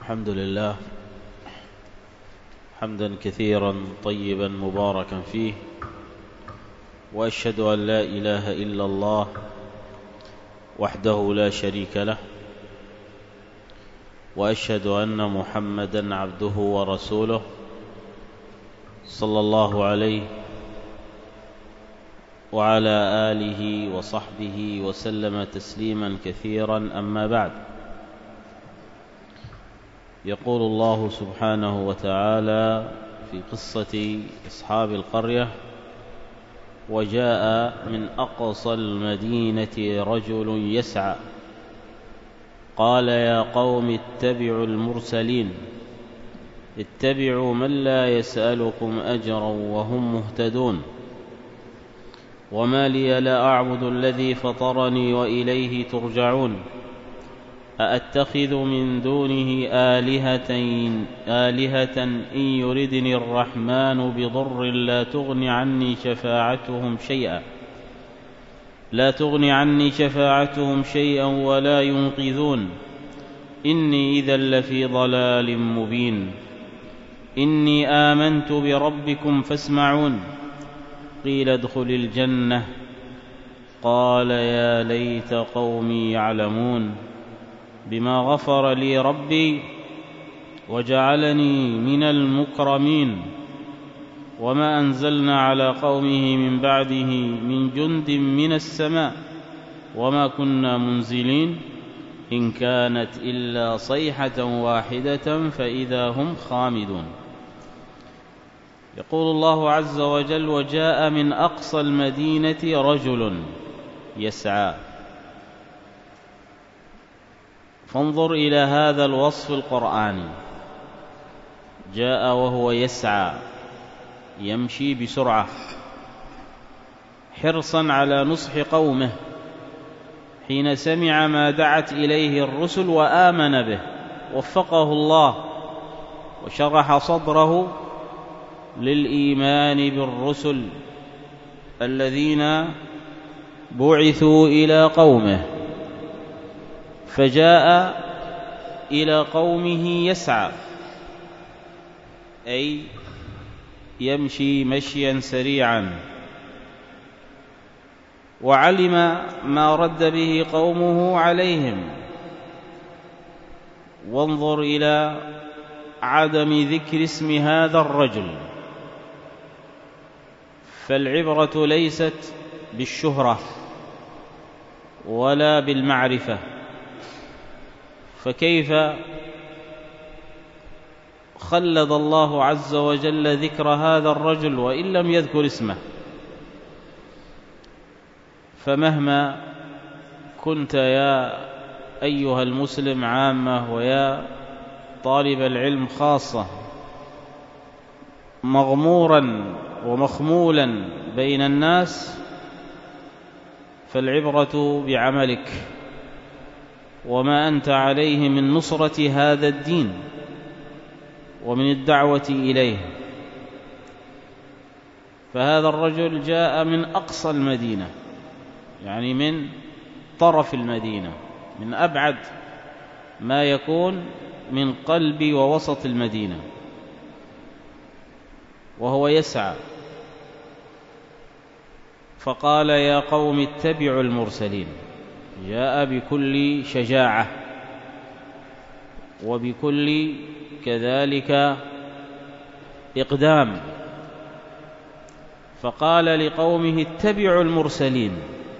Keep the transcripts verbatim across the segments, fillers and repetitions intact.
الحمد لله حمدا كثيرا طيبا مباركا فيه، وأشهد أن لا إله إلا الله وحده لا شريك له، وأشهد أن محمدا عبده ورسوله صلى الله عليه وعلى آله وصحبه وسلم تسليما كثيرا. أما بعد، يقول الله سبحانه وتعالى في قصة أصحاب القرية: وجاء من أقصى المدينة رجل يسعى قال يا قوم اتبعوا المرسلين اتبعوا من لا يسألكم أجرا وهم مهتدون، وما لي لا أعبد الذي فطرني وإليه ترجعون، أأتخذ من دونه آلهة آلهة إن يردني الرحمن بضر لا تغن عني شفاعتهم شيئا لا تغن عني شفاعتهم شيئا ولا ينقذون، إني إذا لفي ضلال مبين. إني آمنت بربكم فاسمعون. قيل ادخل الجنة. قال يا ليت قومي يعلمون بما غفر لي ربي وجعلني من المكرمين، وما أنزلنا على قومه من بعده من جند من السماء وما كنا منزلين، إن كانت إلا صيحة واحدة فإذا هم خامدون. يقول الله عز وجل: وجاء من أقصى المدينة رجل يسعى. فانظر إلى هذا الوصف القرآني: جاء وهو يسعى، يمشي بسرعة حرصا على نصح قومه حين سمع ما دعت إليه الرسل وآمن به، وفقه الله وشرح صدره للإيمان بالرسل الذين بعثوا إلى قومه، فجاء إلى قومه يسعى، أي يمشي مشيا سريعا، وعلم ما رد به قومه عليهم. وانظر إلى عدم ذكر اسم هذا الرجل، فالعبرة ليست بالشهرة ولا بالمعرفة، فكيف خلد الله عز وجل ذكر هذا الرجل وإن لم يذكر اسمه؟ فمهما كنت يا أيها المسلم عامة ويا طالب العلم خاصة مغمورا ومخمولا بين الناس، فالعبرة بعملك وما أنت عليه من نصرة هذا الدين ومن الدعوة إليه. فهذا الرجل جاء من أقصى المدينة، يعني من طرف المدينة، من أبعد ما يكون من قلب ووسط المدينة، وهو يسعى. فقال يا قوم اتبعوا المرسلين. جاء بكل شجاعة وبكل كذلك إقدام، فقال لقومه اتبعوا المرسلين،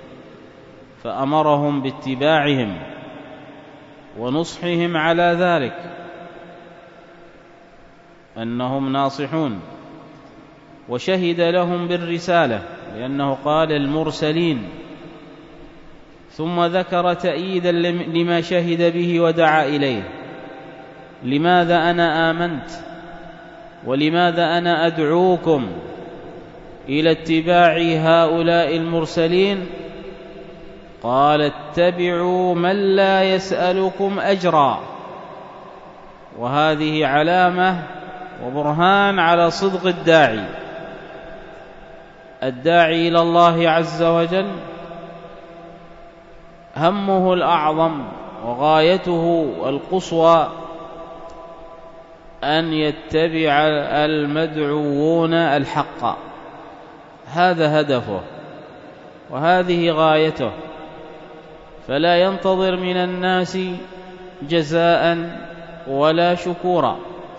فأمرهم باتباعهم ونصحهم على ذلك، أنهم ناصحون، وشهد لهم بالرسالة لأنه قال المرسلين، ثم ذكر تأييدا لما شهد به ودعا إليه. لماذا أنا آمنت؟ ولماذا أنا أدعوكم إلى اتباع هؤلاء المرسلين؟ قال اتبعوا من لا يسألكم أجرا. وهذه علامة وبرهان على صدق الداعي الداعي إلى الله عز وجل، همه الأعظم وغايته القصوى أن يتبع المدعوون الحق، هذا هدفه وهذه غايته، فلا ينتظر من الناس جزاء ولا شكورا.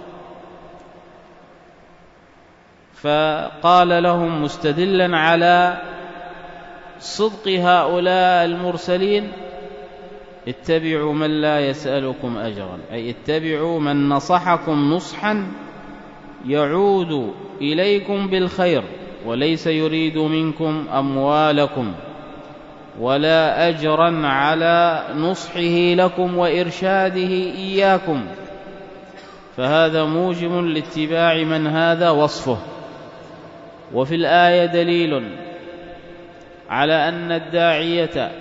فقال لهم مستدلا على صدق هؤلاء المرسلين: اتبعوا من لا يسألكم أجرا، أي اتبعوا من نصحكم نصحا يعود إليكم بالخير، وليس يريد منكم أموالكم ولا أجرا على نصحه لكم وإرشاده إياكم، فهذا موجب لاتباع من هذا وصفه. وفي الآية دليل على أن الداعية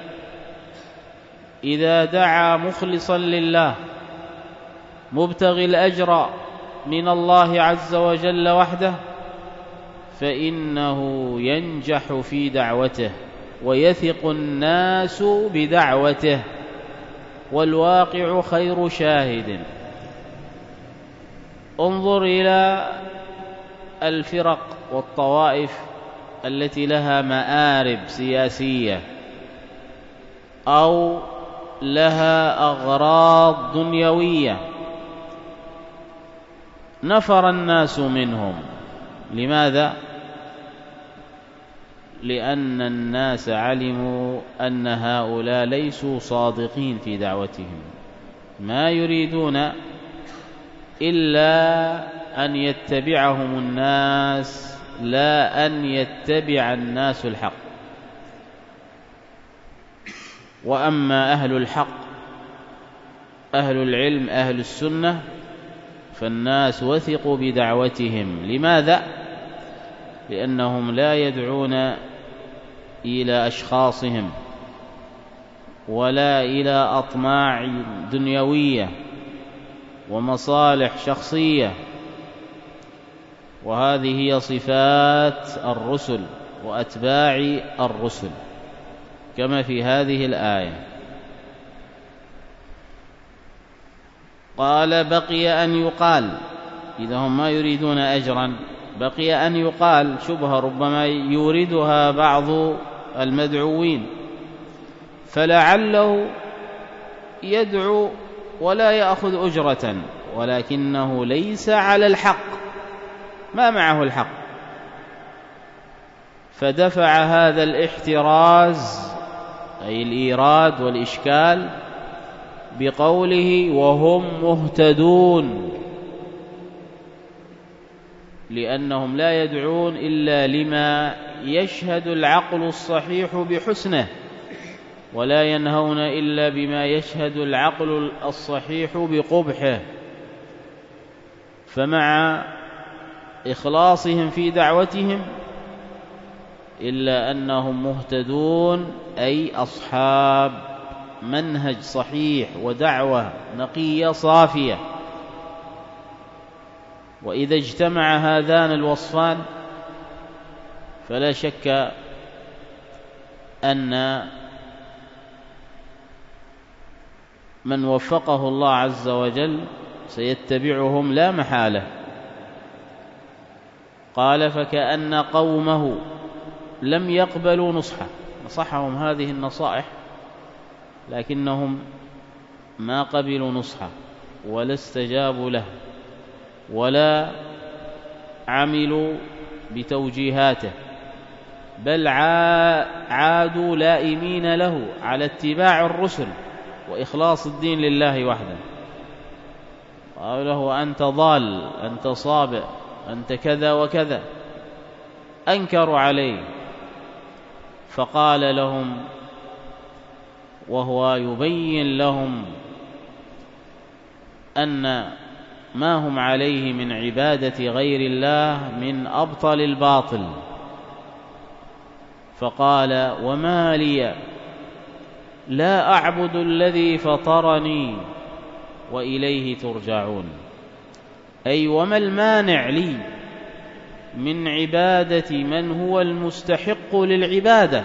إذا دعا مخلصا لله مبتغي الأجر من الله عز وجل وحده فإنه ينجح في دعوته ويثق الناس بدعوته، والواقع خير شاهد. انظر إلى الفرق والطوائف التي لها مآرب سياسية أو لها أغراض دنيوية، نفر الناس منهم. لماذا؟ لأن الناس علموا أن هؤلاء ليسوا صادقين في دعوتهم، ما يريدون إلا أن يتبعهم الناس، لا أن يتبع الناس الحق. وأما أهل الحق أهل العلم أهل السنة فالناس وثقوا بدعوتهم. لماذا؟ لأنهم لا يدعون إلى أشخاصهم ولا إلى أطماع دنيوية ومصالح شخصية، وهذه هي صفات الرسل وأتباع الرسل كما في هذه الآية. قال: بقي أن يقال، إذا هم ما يريدون أجرا، بقي أن يقال شبهة ربما يوردها بعض المدعوين، فلعله يدعو ولا يأخذ أجرة ولكنه ليس على الحق، ما معه الحق، فدفع هذا الاحتراز أي الإيراد والإشكال بقوله: وهم مهتدون، لأنهم لا يدعون إلا لما يشهد العقل الصحيح بحسنه، ولا ينهون إلا بما يشهد العقل الصحيح بقبحه. فمع إخلاصهم في دعوتهم إلا أنهم مهتدون، أي أصحاب منهج صحيح ودعوة نقية صافية. وإذا اجتمع هذان الوصفان فلا شك أن من وفقه الله عز وجل سيتبعهم لا محالة. قال: فكأن قومه لم يقبلوا نصحه، نصحهم هذه النصائح لكنهم ما قبلوا نصحه ولا استجابوا له ولا عملوا بتوجيهاته، بل عادوا لائمين له على اتباع الرسل وإخلاص الدين لله وحده. قالوا له: أنت ضال، أنت صابئ، أنت كذا وكذا، أنكروا عليه. فقال لهم وهو يبين لهم أن ما هم عليه من عبادة غير الله من أبطل الباطل، فقال: وما لي لا أعبد الذي فطرني وإليه ترجعون، أي وما المانع لي من عبادة من هو المستحق للعبادة،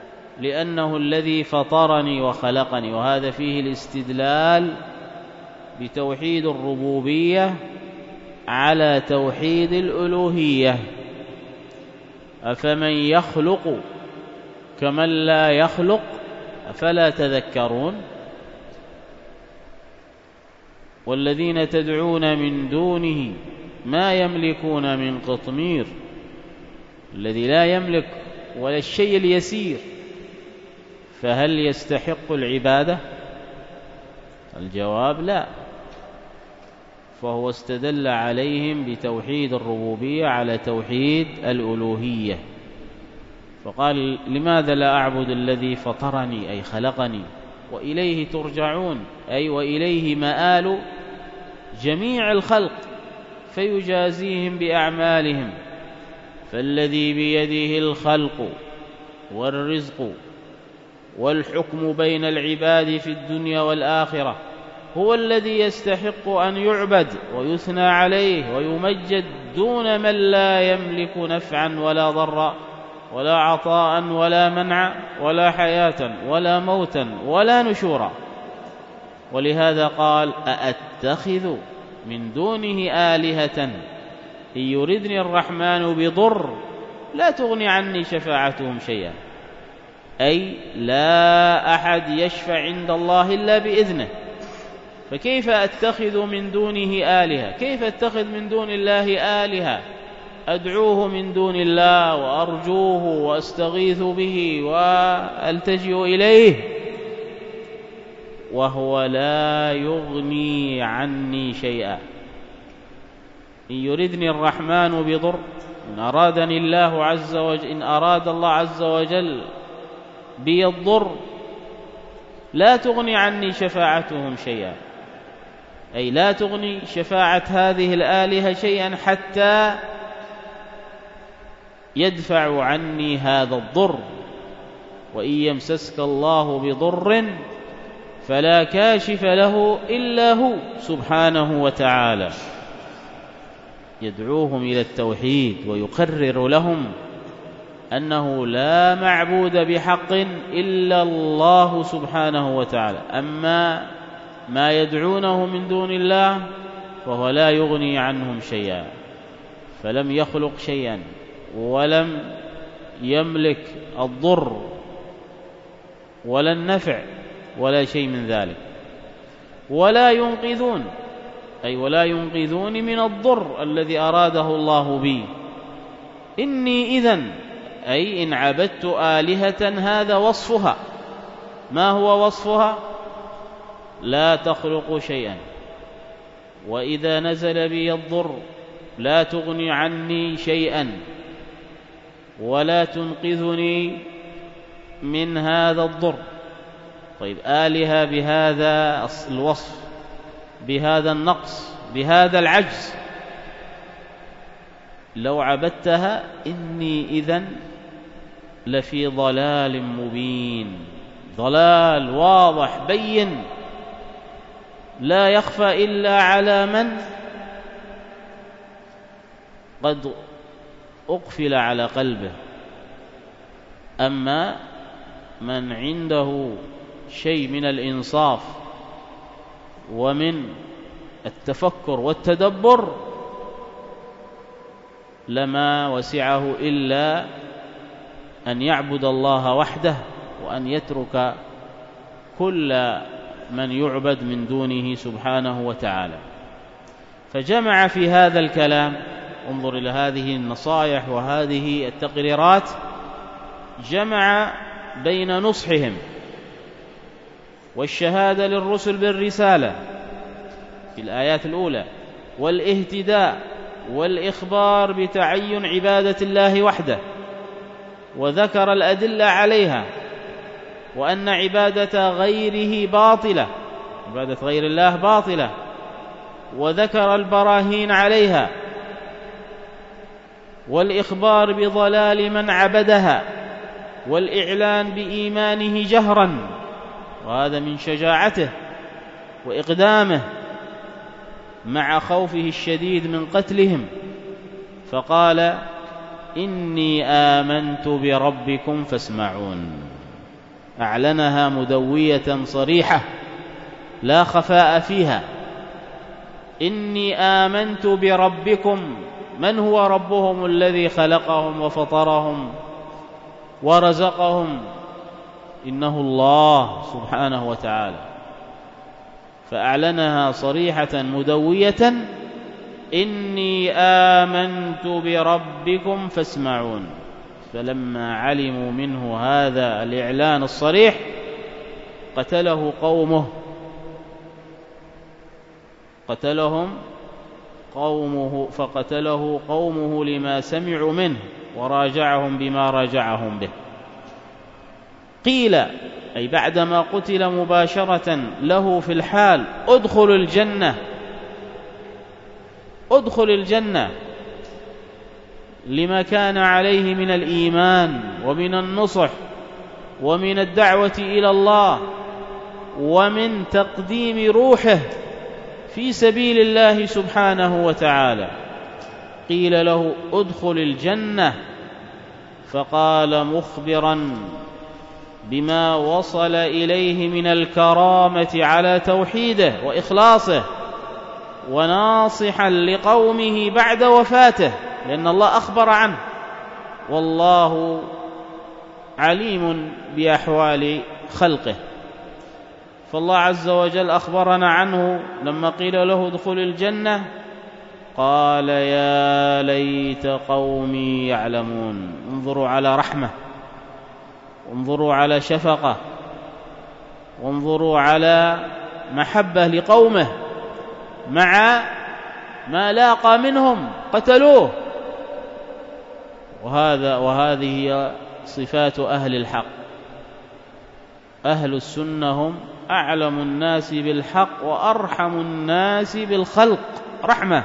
لأنه الذي فطرني وخلقني. وهذا فيه الاستدلال بتوحيد الربوبية على توحيد الألوهية. أفمن يخلق كمن لا يخلق أفلا تذكرون. والذين تدعون من دونه ما يملكون من قطمير، الذي لا يملك ولا الشيء اليسير، فهل يستحق العبادة؟ الجواب لا. فهو استدل عليهم بتوحيد الربوبية على توحيد الألوهية، فقال لماذا لا أعبد الذي فطرني أي خلقني وإليه ترجعون، أي وإليه مآل جميع الخلق فيجازيهم بأعمالهم. فالذي بيده الخلق والرزق والحكم بين العباد في الدنيا والآخرة هو الذي يستحق أن يعبد ويثنى عليه ويمجد دون من لا يملك نفعا ولا ضرا ولا عطاء ولا منع ولا حياة ولا موتا ولا نشورا. ولهذا قال أأتخذ من دونه آلهة إن يردني الرحمن بضر لا تغني عني شفاعتهم شيئا، أي لا أحد يشفع عند الله إلا بإذنه. فكيف أتخذ من دونه آلهة؟ كيف أتخذ من دون الله آلهة أدعوه من دون الله وأرجوه وأستغيث به وألتجئ إليه وهو لا يغني عني شيئا؟ إن يردني الرحمن بضر، إن أرادني الله عز وجل إن أراد الله عز وجل بي الضر لا تغني عني شفاعتهم شيئا، أي لا تغني شفاعة هذه الآلهة شيئا حتى يدفع عني هذا الضر. وإن يمسسك الله بضر فلا كاشف له إلا هو سبحانه وتعالى. يدعوهم إلى التوحيد ويقرر لهم أنه لا معبود بحق إلا الله سبحانه وتعالى. أما ما يدعونه من دون الله فهو لا يغني عنهم شيئا، فلم يخلق شيئا ولم يملك الضر ولا النفع ولا شيء من ذلك، ولا ينقذون، أي ولا ينقذون من الضر الذي أراده الله بي. إني إذن، أي إن عبدت آلهة هذا وصفها. ما هو وصفها؟ لا تخلق شيئا، وإذا نزل بي الضر لا تغني عني شيئا ولا تنقذني من هذا الضر. طيب آلهة بهذا الوصف، بهذا النقص، بهذا العجز، لو عبدتها إني إذن لفي ضلال مبين، ضلال واضح بين لا يخفى إلا على من قد أقفل على قلبه. أما من عنده شيء من الإنصاف ومن التفكر والتدبر لما وسعه إلا أن يعبد الله وحده وأن يترك كل من يعبد من دونه سبحانه وتعالى. فجمع في هذا الكلام، انظر إلى هذه النصائح وهذه التقريرات، جمع بين نصحهم والشهادة للرسل بالرسالة في الآيات الأولى، والاهتداء والإخبار بتعين عبادة الله وحده، وذكر الأدلة عليها، وأن عبادة غيره باطلة، عبادة غير الله باطلة، وذكر البراهين عليها، والإخبار بضلال من عبدها، والإعلان بإيمانه جهرا، وهذا من شجاعته وإقدامه مع خوفه الشديد من قتلهم، فقال إني آمنت بربكم فاسمعون. أعلنها مدوية صريحة لا خفاء فيها، إني آمنت بربكم. من هو ربهم الذي خلقهم وفطرهم ورزقهم؟ إنه الله سبحانه وتعالى، فأعلنها صريحة مدوية: إني آمنت بربكم فاسمعون. فلما علموا منه هذا الإعلان الصريح قتله قومه قتلهم قومه فقتله قومه لما سمعوا منه، وراجعهم بما راجعهم به. قيل أي بعدما قتل مباشرة له في الحال: ادخلوا الجنة ادخل الجنة، لما كان عليه من الإيمان ومن النصح ومن الدعوة إلى الله ومن تقديم روحه في سبيل الله سبحانه وتعالى. قيل له: ادخل الجنة، فقال مخبرا بما وصل إليه من الكرامة على توحيده وإخلاصه، وناصحا لقومه بعد وفاته، لأن الله أخبر عنه، والله عليم بأحوال خلقه. فالله عز وجل أخبرنا عنه لما قيل له: ادخل الجنة، قال: يا ليت قومي يعلمون. انظروا على رحمة، وانظروا على شفقة، وانظروا على محبة لقومه، مع ما لاقى منهم قتلوه. وهذا وهذه هي صفات أهل الحق. أهل السنة هم أعلم الناس بالحق وأرحم الناس بالخلق رحمة.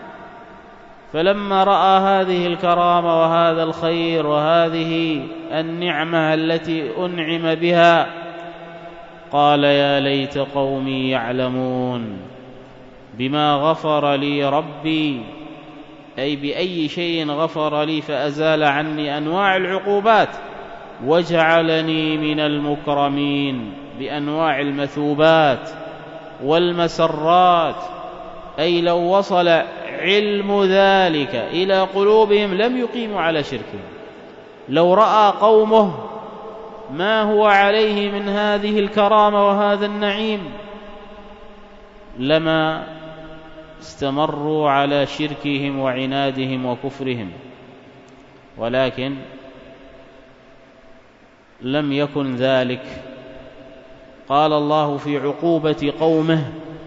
فلما رأى هذه الكرامة وهذا الخير وهذه النعمة التي أنعم بها قال: يا ليت قومي يعلمون بما غفر لي ربي، أي بأي شيء غفر لي فأزال عني أنواع العقوبات وجعلني من المكرمين بأنواع المثوبات والمسرات. أي لو وصل علم ذلك إلى قلوبهم لم يقيموا على شركهم. لو رأى قومه ما هو عليه من هذه الكرامة وهذا النعيم لما استمروا على شركهم وعنادهم وكفرهم، ولكن لم يكن ذلك. قال الله في عقوبة قومه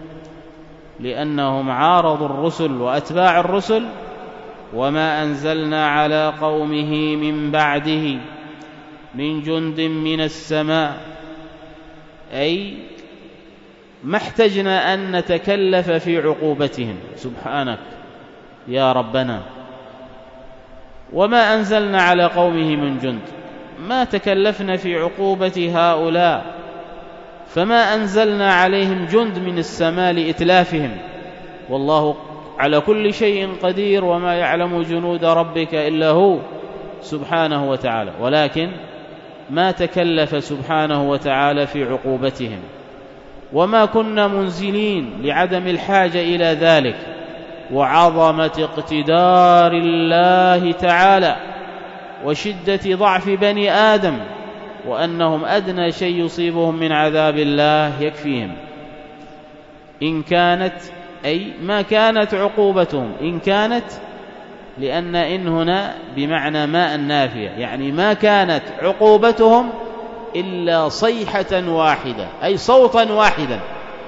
لأنهم عارضوا الرسل وأتباع الرسل: وما أنزلنا على قومه من بعده من جند من السماء، أي ما احتجنا أن نتكلف في عقوبتهم سبحانك يا ربنا. وما أنزلنا على قومه من جند، ما تكلفنا في عقوبة هؤلاء، فما أنزلنا عليهم جند من السماء لإتلافهم، والله على كل شيء قدير، وما يعلم جنود ربك إلا هو سبحانه وتعالى. ولكن ما تكلف سبحانه وتعالى في عقوبتهم، وما كنا منزلين لعدم الحاجة إلى ذلك، وعظمة اقتدار الله تعالى وشدة ضعف بني آدم، وأنهم أدنى شيء يصيبهم من عذاب الله يكفيهم. إن كانت أي ما كانت عقوبتهم، إن كانت، لأن إن هنا بمعنى ما النافية، يعني ما كانت عقوبتهم إلا صيحة واحدة، أي صوتا واحدا.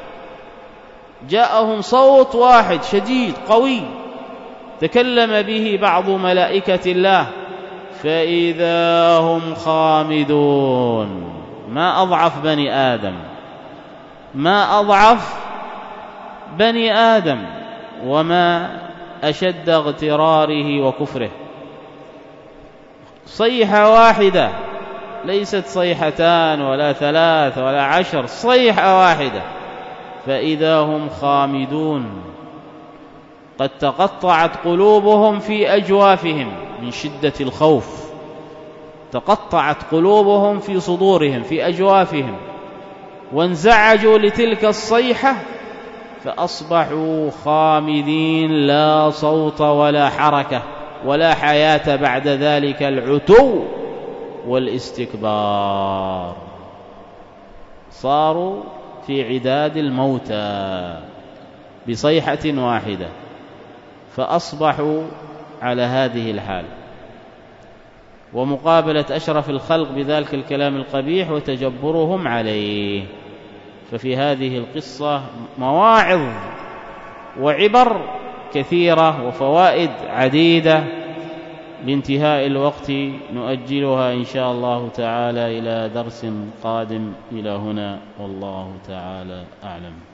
جاءهم صوت واحد شديد قوي تكلم به بعض ملائكة الله فإذا هم خامدون. ما أضعف بني آدم، ما أضعف بني آدم، وما أشد اغتراره وكفره. صيحة واحدة، ليست صيحتان ولا ثلاث ولا عشر، صيحة واحدة فإذا هم خامدون. قد تقطعت قلوبهم في أجوافهم من شدة الخوف، تقطعت قلوبهم في صدورهم في أجوافهم، وانزعجوا لتلك الصيحة فأصبحوا خامدين لا صوت ولا حركة ولا حياة بعد ذلك العتو والاستكبار، صاروا في عداد الموتى بصيحة واحدة، فأصبحوا على هذه الحال. ومقابلة أشرف الخلق بذلك الكلام القبيح وتجبرهم عليه. ففي هذه القصة مواعظ وعبر كثيرة وفوائد عديدة. لانتهاء الوقت نؤجلها إن شاء الله تعالى إلى درس قادم. إلى هنا والله تعالى أعلم.